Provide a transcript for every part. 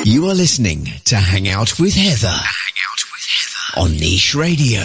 You are listening to Hang Out with Heather. On Niche Radio.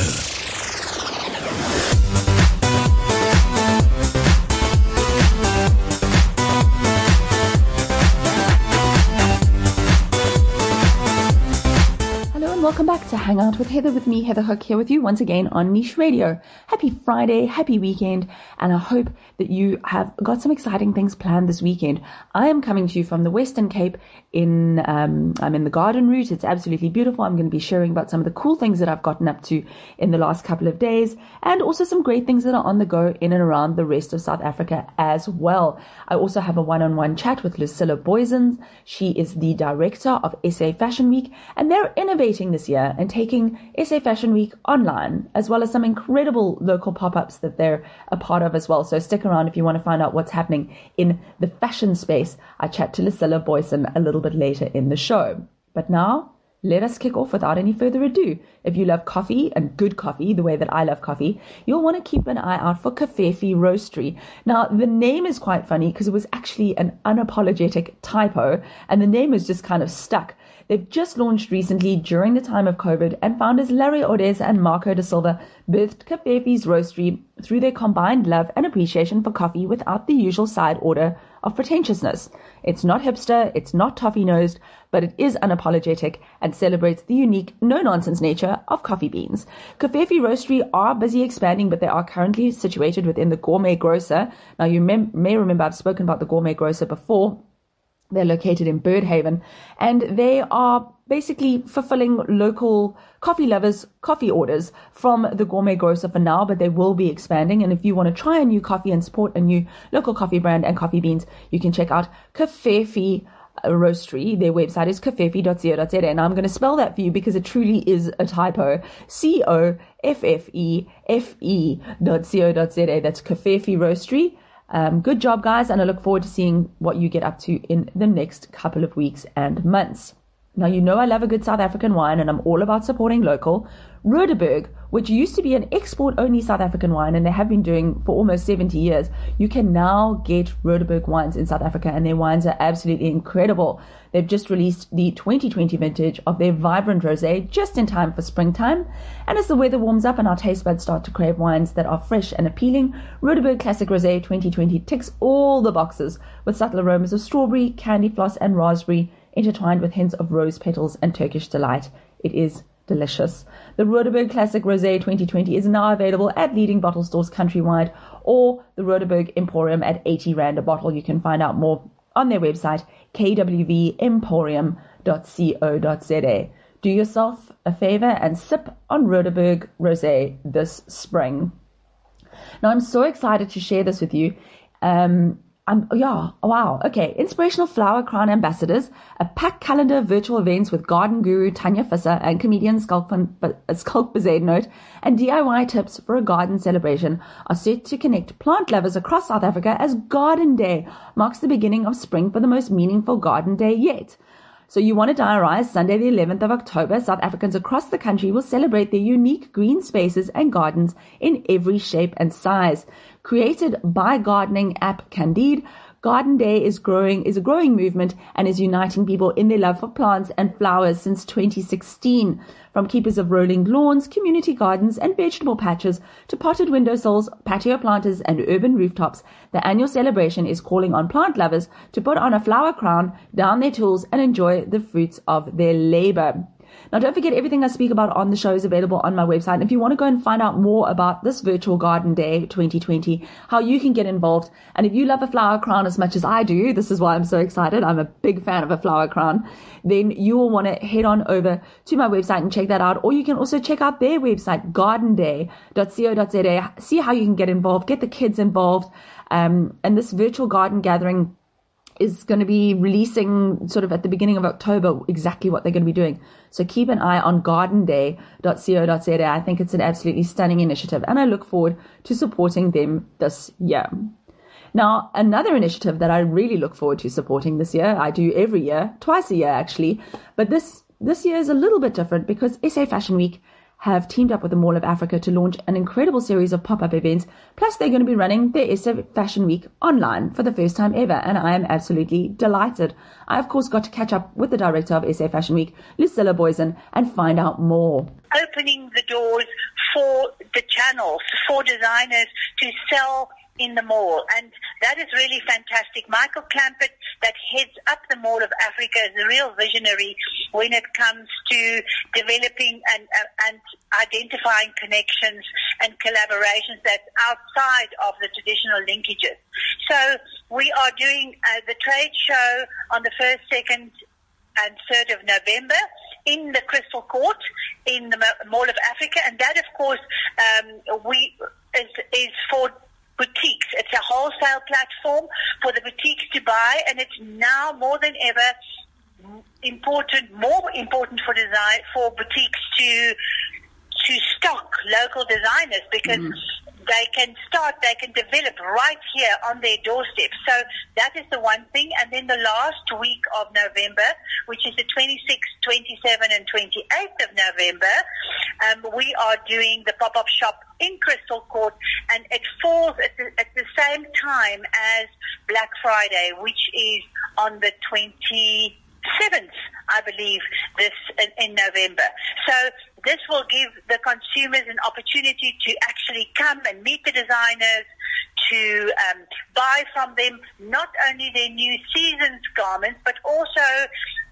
Welcome back to Hang Out with Heather, with me, Heather Hook, here with you once again on Niche Radio. Happy Friday, happy weekend, and I hope that you have got some exciting things planned this weekend. I am coming to you from the Western Cape I'm in the garden route. It's absolutely beautiful. I'm going to be sharing about some of the cool things that I've gotten up to in the last couple of days, and also some great things that are on the go in and around the rest of South Africa as well. I also have a one-on-one chat with Lucilla Boysens. She is the director of SA Fashion Week, and they're innovating this year and taking SA Fashion Week online, as well as some incredible local pop-ups that they're a part of as well. So stick around if you want to find out what's happening in the fashion space. I chat to Lucilla Boysen a little bit later in the show. But now, let us kick off without any further ado. If you love coffee, and good coffee, the way that I love coffee, you'll want to keep an eye out for Covfefe Roastery. Now, the name is quite funny because it was actually an unapologetic typo, and the name is just kind of stuck. They've just launched recently during the time of COVID, and founders Larry Ordez and Marco da Silva birthed Covfefe's Roastery through their combined love and appreciation for coffee without the usual side order of pretentiousness. It's not hipster, it's not toffee-nosed, but it is unapologetic and celebrates the unique, no-nonsense nature of coffee beans. Covfefe Roastery are busy expanding, but they are currently situated within the Gourmet Grocer. Now, you may remember I've spoken about the Gourmet Grocer before. They're located in Birdhaven, and they are basically fulfilling local coffee lovers' coffee orders from the Gourmet Grocer for now, but they will be expanding. And if you want to try a new coffee and support a new local coffee brand and coffee beans, you can check out Covfefe Roastery. Their website is covfefe.co.za, and I'm going to spell that for you because it truly is a typo. COFFEFE.co.za. That's Covfefe Roastery. Good job, guys, and I look forward to seeing what you get up to in the next couple of weeks and months. Now, you know I love a good South African wine, and I'm all about supporting local. Roodeberg, which used to be an export-only South African wine, and they have been doing for almost 70 years, you can now get Roodeberg wines in South Africa, and their wines are absolutely incredible. They've just released the 2020 vintage of their vibrant rosé just in time for springtime. And as the weather warms up and our taste buds start to crave wines that are fresh and appealing, Roodeberg Classic Rosé 2020 ticks all the boxes with subtle aromas of strawberry, candy floss, and raspberry, intertwined with hints of rose petals and Turkish delight. It is delicious. The Roodeberg Classic Rosé 2020 is now available at leading bottle stores countrywide, or the Roodeberg Emporium at 80 Rand a bottle. You can find out more on their website, kwvemporium.co.za. Do yourself a favor and sip on Roodeberg Rosé this spring. Now, I'm so excited to share this with you. Inspirational Flower Crown Ambassadors, a packed calendar of virtual events with garden guru Tanya Visser and comedian Skulk Bezuidenhout, and DIY tips for a garden celebration are set to connect plant lovers across South Africa as Garden Day marks the beginning of spring for the most meaningful garden day yet. So you want to diarize Sunday the 11th of October. South Africans across the country will celebrate their unique green spaces and gardens in every shape and size. Created by gardening app Candide, Garden Day is a growing movement and is uniting people in their love for plants and flowers since 2016. From keepers of rolling lawns, community gardens, and vegetable patches to potted windowsills, patio planters, and urban rooftops, the annual celebration is calling on plant lovers to put on a flower crown, down their tools, and enjoy the fruits of their labor. Now, don't forget, everything I speak about on the show is available on my website. And if you want to go and find out more about this virtual Garden Day 2020, how you can get involved, and if you love a flower crown as much as I do, this is why I'm so excited. I'm a big fan of a flower crown. Then you will want to head on over to my website and check that out. Or you can also check out their website, gardenday.co.za. See how you can get involved, get the kids involved. And this virtual garden gathering is going to be releasing sort of at the beginning of October exactly what they're going to be doing. So keep an eye on gardenday.co.za. I think it's an absolutely stunning initiative, and I look forward to supporting them this year. Now, another initiative that I really look forward to supporting this year, I do every year, twice a year actually, but this year is a little bit different because SA Fashion Week have teamed up with the Mall of Africa to launch an incredible series of pop-up events. Plus, they're going to be running their SA Fashion Week online for the first time ever, and I am absolutely delighted. I, of course, got to catch up with the director of SA Fashion Week, Lucilla Boysen, and find out more. Opening the doors for the channels, for designers to sell in the mall, and that is really fantastic. Michael Clampett, that heads up the Mall of Africa, is a real visionary when it comes to developing and identifying connections and collaborations that's outside of the traditional linkages. So we are doing the trade show on the 1st, 2nd and 3rd of November in the Crystal Court in the Mall of Africa, and that, of course, is for boutiques. It's a wholesale platform for the boutiques to buy, and it's now more than ever more important for boutiques to stock local designers, because they can develop right here on their doorstep. So that is the one thing. And then the last week of November, which is the 26th, 27th and 28th of November, we are doing the pop-up shop in Crystal Court, and it falls at the same time as Black Friday, which is on the 27th, I believe, this in November. So this will give the consumers an opportunity to actually come and meet the designers, to buy from them not only their new season's garments, but also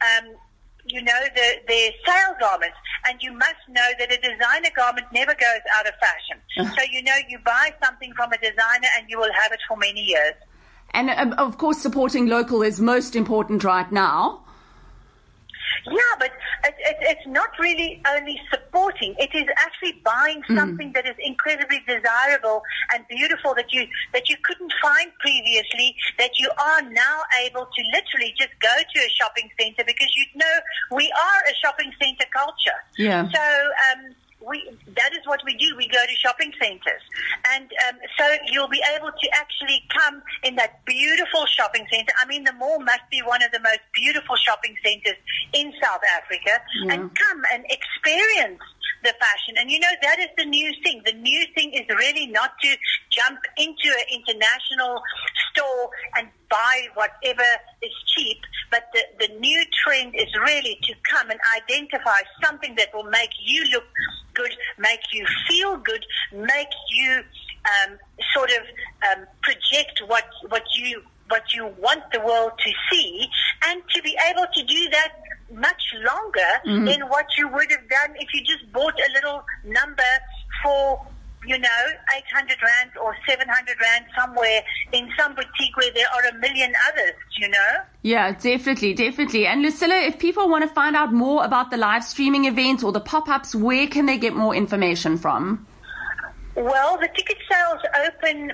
their sale garments. And you must know that a designer garment never goes out of fashion. So you buy something from a designer and you will have it for many years. And of course, supporting local is most important right now. Yeah, but it's not really only supporting. It is actually buying something that is incredibly desirable and beautiful that you couldn't find previously, that you are now able to literally just go to a shopping center, because we are a shopping center culture. Yeah. So that is what we do. We go to shopping centers. And so you'll be able to actually come in that beautiful shopping center. I mean, the mall must be one of the most beautiful shopping centers in South Africa, and come and experience the fashion. And that is the new thing. The new thing is really not to jump into an international store and buy whatever is cheap, but the new trend is really to come and identify something that will make you look good, make you feel good, make you project what you want the world to see, and to be able to do that much longer than what you would have done if you just bought a little number for 800 Rand or 700 Rand somewhere in some boutique where there are a million others, Yeah, definitely. And Lucilla, if people want to find out more about the live streaming event or the pop-ups, where can they get more information from? Well, the ticket sales open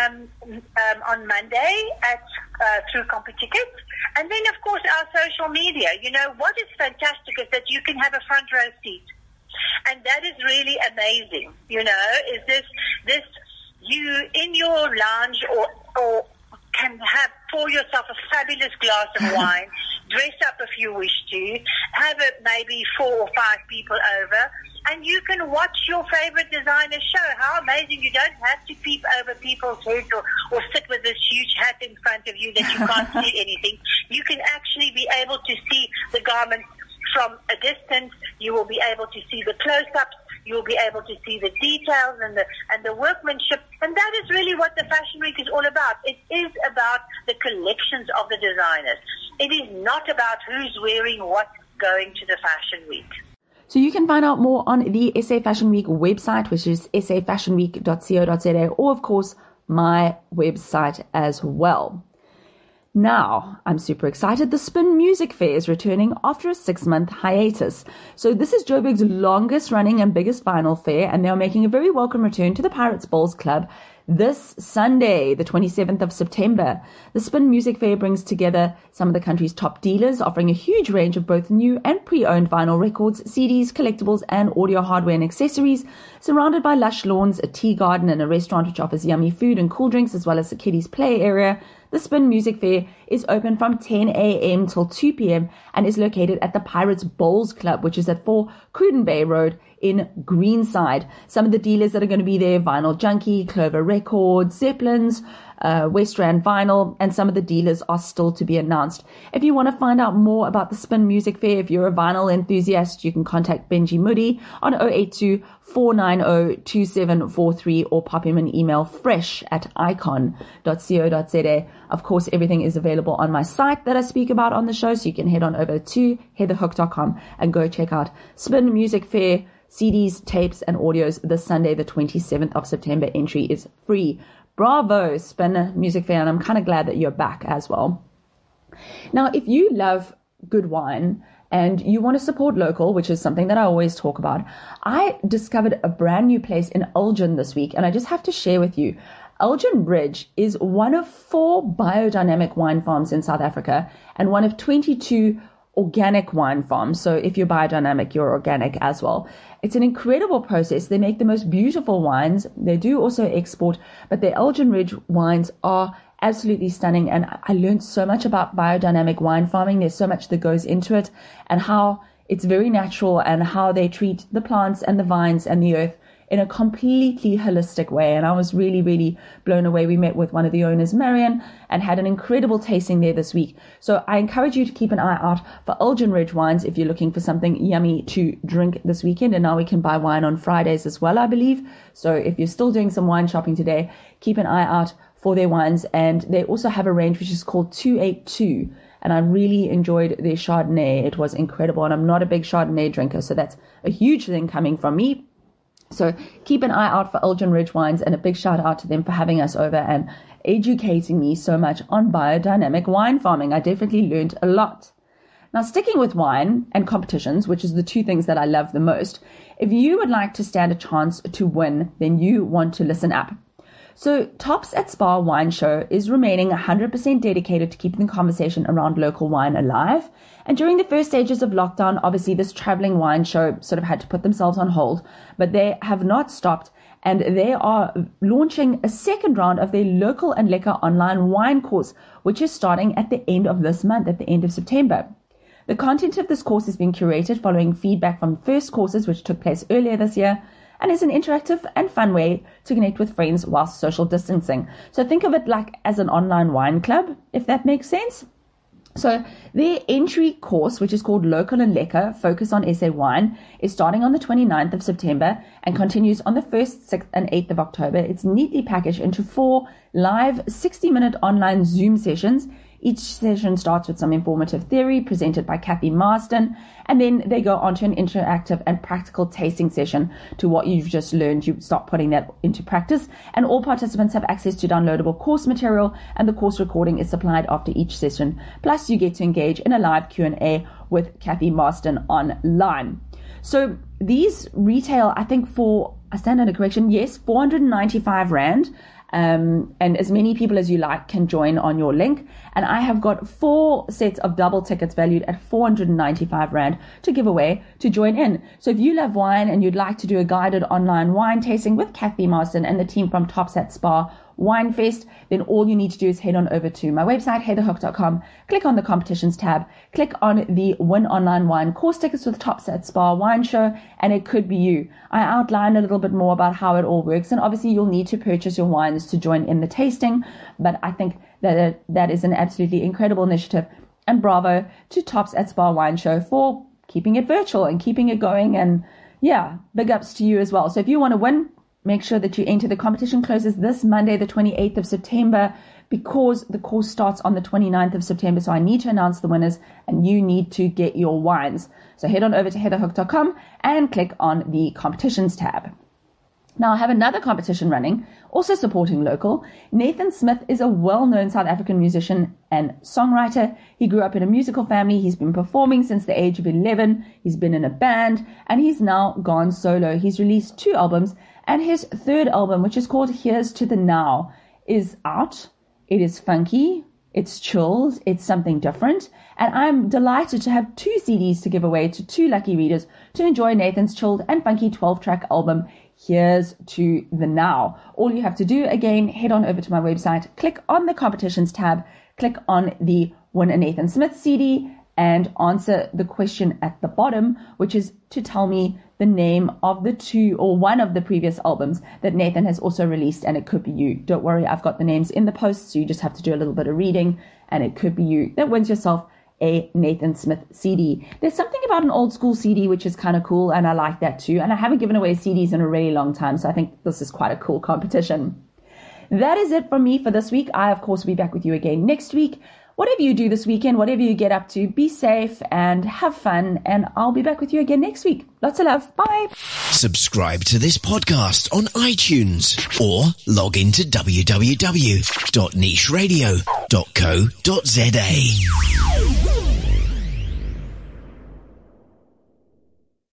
on Monday through CompuTicket. And then, of course, our social media. What is fantastic is that you can have a front row seat. And that is really amazing, is this you in your lounge or can pour yourself a fabulous glass of wine, dress up if you wish to, have maybe 4 or 5 people over, and you can watch your favorite designer show. How amazing. You don't have to peep over people's heads or sit with this huge hat in front of you that you can't see anything. You can actually be able to see the garments from a distance. You will be able to see the close-ups. You will be able to see the details and the workmanship. And that is really what the Fashion Week is all about. It is about the collections of the designers. It is not about who's wearing what going to the Fashion Week. So you can find out more on the SA Fashion Week website, which is safashionweek.co.za, or of course my website as well. Now, I'm super excited. The Spin Music Fair is returning after a 6-month hiatus. So this is Joburg's longest running and biggest vinyl fair, and they're making a very welcome return to the Pirates Bowls Club this Sunday, the 27th of September. The Spin Music Fair brings together some of the country's top dealers, offering a huge range of both new and pre-owned vinyl records, CDs, collectibles, and audio hardware and accessories, surrounded by lush lawns, a tea garden, and a restaurant which offers yummy food and cool drinks, as well as a kiddies' play area. The Spin Music Fair is open from 10 a.m. till 2 p.m. and is located at the Pirates Bowls Club, which is at 4 Cruden Bay Road in Greenside. Some of the dealers that are going to be there: Vinyl Junkie, Clover Records, Zeppelins, West Rand Vinyl, and some of the dealers are still to be announced. If you want to find out more about the Spin Music Fair, if you're a vinyl enthusiast, you can contact Benji Moody on 082-490-2743 or pop him an email fresh@icon.co.za. Of course, everything is available on my site that I speak about on the show, so you can head on over to heatherhook.com and go check out Spin Music Fair CDs, tapes, and audios this Sunday, the 27th of September. Entry is free. Bravo, Spin Music Fair, and I'm kind of glad that you're back as well. Now, if you love good wine and you want to support local, which is something that I always talk about, I discovered a brand new place in Elgin this week, and I just have to share with you. Elgin Bridge is one of 4 biodynamic wine farms in South Africa and one of 22 organic wine farms. So if you're biodynamic, you're organic as well. It's an incredible process. They make the most beautiful wines. They do also export, but the Elgin Ridge wines are absolutely stunning. And I learned so much about biodynamic wine farming. There's so much that goes into it and how it's very natural and how they treat the plants and the vines and the earth in a completely holistic way. And I was really, really blown away. We met with one of the owners, Marion, and had an incredible tasting there this week. So I encourage you to keep an eye out for Elgin Ridge wines if you're looking for something yummy to drink this weekend. And now we can buy wine on Fridays as well, I believe. So if you're still doing some wine shopping today, keep an eye out for their wines. And they also have a range which is called 282. And I really enjoyed their Chardonnay. It was incredible. And I'm not a big Chardonnay drinker, so that's a huge thing coming from me. So keep an eye out for Elgin Ridge Wines, and a big shout out to them for having us over and educating me so much on biodynamic wine farming. I definitely learned a lot. Now, sticking with wine and competitions, which is the 2 things that I love the most, if you would like to stand a chance to win, then you want to listen up. So Tops at Spa Wine Show is remaining 100% dedicated to keeping the conversation around local wine alive. And during the first stages of lockdown, obviously this traveling wine show sort of had to put themselves on hold, but they have not stopped. And they are launching a second round of their Local and Lekker online wine course, which is starting at the end of this month, at the end of September. The content of this course is being curated following feedback from first courses, which took place earlier this year, and is an interactive and fun way to connect with friends whilst social distancing. So think of it like as an online wine club, if that makes sense. So their entry course, which is called Local and Lekker, Focus on SA Wine, is starting on the 29th of September and continues on the 1st, 6th and 8th of October. It's neatly packaged into 4 live 60-minute online Zoom sessions. Each session starts with some informative theory presented by Kathy Marston, and then they go on to an interactive and practical tasting session to what you've just learned. You start putting that into practice, and all participants have access to downloadable course material, and the course recording is supplied after each session. Plus, you get to engage in a live Q&A with Kathy Marston online. So these retail, I think for, I stand under correction, yes, 495 Rand. And as many people as you like can join on your link. And I have got 4 sets of double tickets valued at 495 Rand to give away to join in. So if you love wine and you'd like to do a guided online wine tasting with Kathy Marston and the team from Tops at Spa Wine Fest, then all you need to do is head on over to my website, heatherhook.com, click on the competitions tab, click on the Win Online Wine Course Tickets with Tops at Spa Wine Show, and it could be you. I outline a little bit more about how it all works, and obviously you'll need to purchase your wines to join in the tasting, but I think that is an absolutely incredible initiative, and bravo to Tops at Spa Wine Show for keeping it virtual and keeping it going, and yeah, big ups to you as well. So if you want to win, make sure that you enter. The competition closes this Monday, the 28th of September, because the course starts on the 29th of September. So I need to announce the winners and you need to get your wines. So head on over to heatherhook.com and click on the competitions tab. Now I have another competition running, also supporting local. Nathan Smith is a well-known South African musician and songwriter. He grew up in a musical family. He's been performing since the age of 11. He's been in a band and he's now gone solo. He's released 2 albums. And his 3rd album, which is called Here's to the Now, is out. It is funky. It's chilled. It's something different. And I'm delighted to have 2 CDs to give away to 2 lucky readers to enjoy Nathan's chilled and funky 12-track album, Here's to the now. All you have to do, again, head on over to my website, click on the competitions tab, click on the Win a Nathan Smith CD, and answer the question at the bottom, which is to tell me the name of the two or one of the previous albums that Nathan has also released, and it could be you. Don't worry, I've got the names in the post, so you just have to do a little bit of reading, and it could be you that wins yourself a Nathan Smith CD. There's something about an old school CD which is kind of cool, and I like that too, and I haven't given away CDs in a really long time, so I think this is quite a cool competition. That is it from me for this week. I, of course, will be back with you again next week. Whatever you do this weekend, whatever you get up to, be safe and have fun, and I'll be back with you again next week. Lots of love. Bye. Subscribe to this podcast on iTunes or log into www.nicheradio.co.za.